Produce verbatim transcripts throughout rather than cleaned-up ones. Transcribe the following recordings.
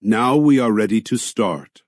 Now we are ready to start.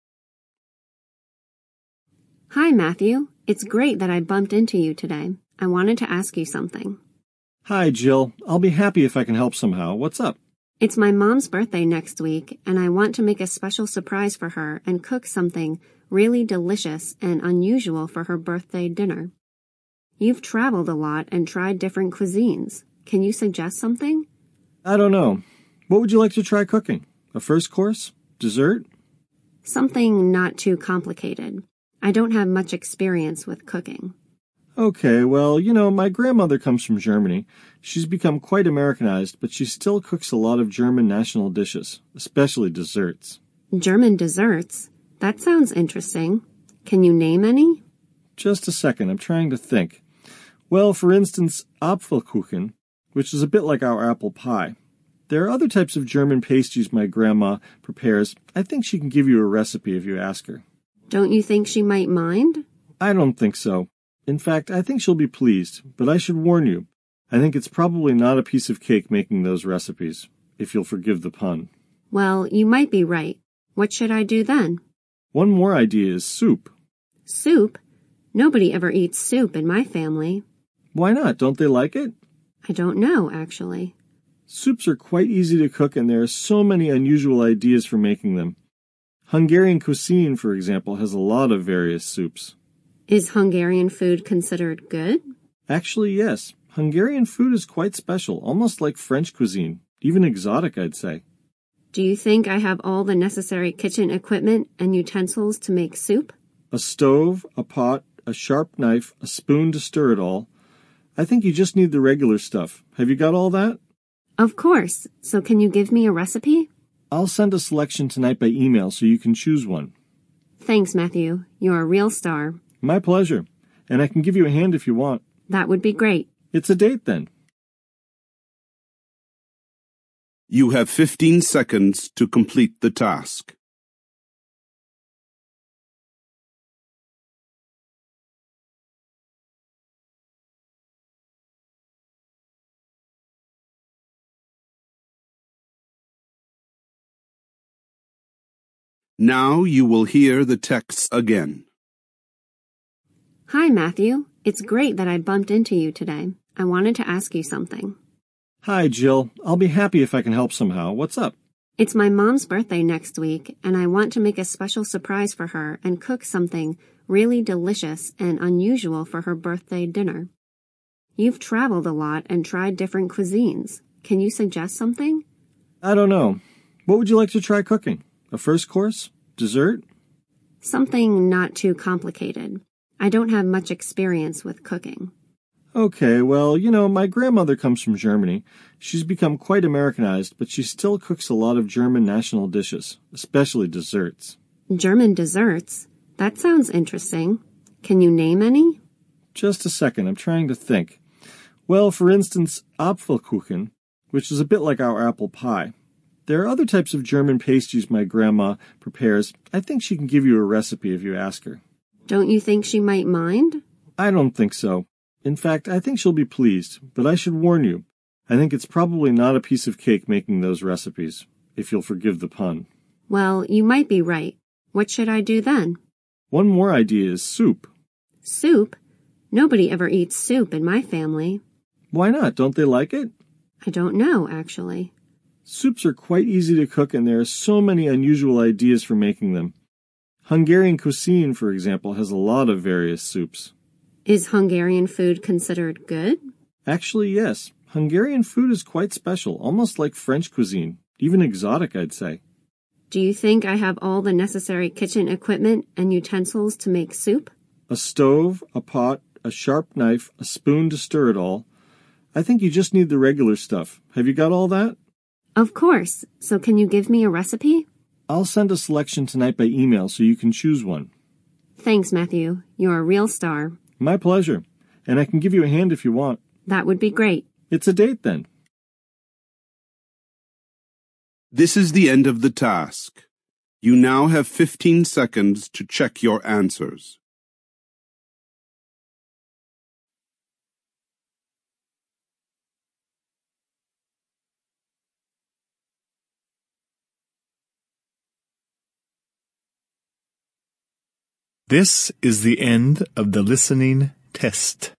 Hi, Matthew. It's great that I bumped into you today. I wanted to ask you something. Hi, Jill. I'll be happy if I can help somehow. What's up? It's my mom's birthday next week, and I want to make a special surprise for her and cook something really delicious and unusual for her birthday dinner. You've traveled a lot and tried different cuisines. Can you suggest something? I don't know. What would you like to try cooking? A first course? Dessert? Something not too complicated. I don't have much experience with cooking. Okay, well, you know, my grandmother comes from Germany. She's become quite Americanized, but she still cooks a lot of German national dishes, especially desserts. German desserts? That sounds interesting. Can you name any? Just a second, I'm trying to think. Well, for instance, Apfelkuchen, which is a bit like our apple pie. There are other types of German pastries my grandma prepares. I think she can give you a recipe if you ask her. Don't you think she might mind? I don't think so. In fact, I think she'll be pleased, but I should warn you. I think it's probably not a piece of cake making those recipes, if you'll forgive the pun. Well, you might be right. What should I do then? One more idea is soup. Soup? Nobody ever eats soup in my family. Why not? Don't they like it? I don't know, actually. Soups are quite easy to cook, and there are so many unusual ideas for making them. Hungarian cuisine, for example, has a lot of various soups. Is Hungarian food considered good? Actually, yes. Hungarian food is quite special, almost like French cuisine, even exotic, I'd say. Do you think I have all the necessary kitchen equipment and utensils to make soup? A stove, a pot, a sharp knife, a spoon to stir it all. I think you just need the regular stuff. Have you got all that? Of course. So can you give me a recipe? I'll send a selection tonight by email so you can choose one. Thanks, Matthew. You're a real star. My pleasure. And I can give you a hand if you want. That would be great. It's a date then. You have fifteen seconds to complete the task. Now you will hear the texts again. Hi, Matthew. It's great that I bumped into you today. I wanted to ask you something. Hi, Jill. I'll be happy if I can help somehow. What's up? It's my mom's birthday next week, and I want to make a special surprise for her and cook something really delicious and unusual for her birthday dinner. You've traveled a lot and tried different cuisines. Can you suggest something? I don't know. What would you like to try cooking? A first course? Dessert? Something not too complicated. I don't have much experience with cooking. Okay, well, you know, my grandmother comes from Germany. She's become quite Americanized, but she still cooks a lot of German national dishes, especially desserts. German desserts? That sounds interesting. Can you name any? Just a second, I'm trying to think. Well, for instance, Apfelkuchen, which is a bit like our apple pie. There are other types of German pastries my grandma prepares. I think she can give you a recipe if you ask her. Don't you think she might mind? I don't think so. In fact, I think she'll be pleased, but I should warn you. I think it's probably not a piece of cake making those recipes, if you'll forgive the pun. Well, you might be right. What should I do then? One more idea is soup. Soup? Nobody ever eats soup in my family. Why not? Don't they like it? I don't know, actually. Soups are quite easy to cook, and there are so many unusual ideas for making them. Hungarian cuisine, for example, has a lot of various soups. Is Hungarian food considered good? Actually, yes. Hungarian food is quite special, almost like French cuisine, even exotic, I'd say. Do you think I have all the necessary kitchen equipment and utensils to make soup? A stove, a pot, a sharp knife, a spoon to stir it all. I think you just need the regular stuff. Have you got all that? Of course. So can you give me a recipe? I'll send a selection tonight by email so you can choose one. Thanks, Matthew. You're a real star. My pleasure. And I can give you a hand if you want. That would be great. It's a date then. This is the end of the task. You now have fifteen seconds to check your answers. This is the end of the listening test.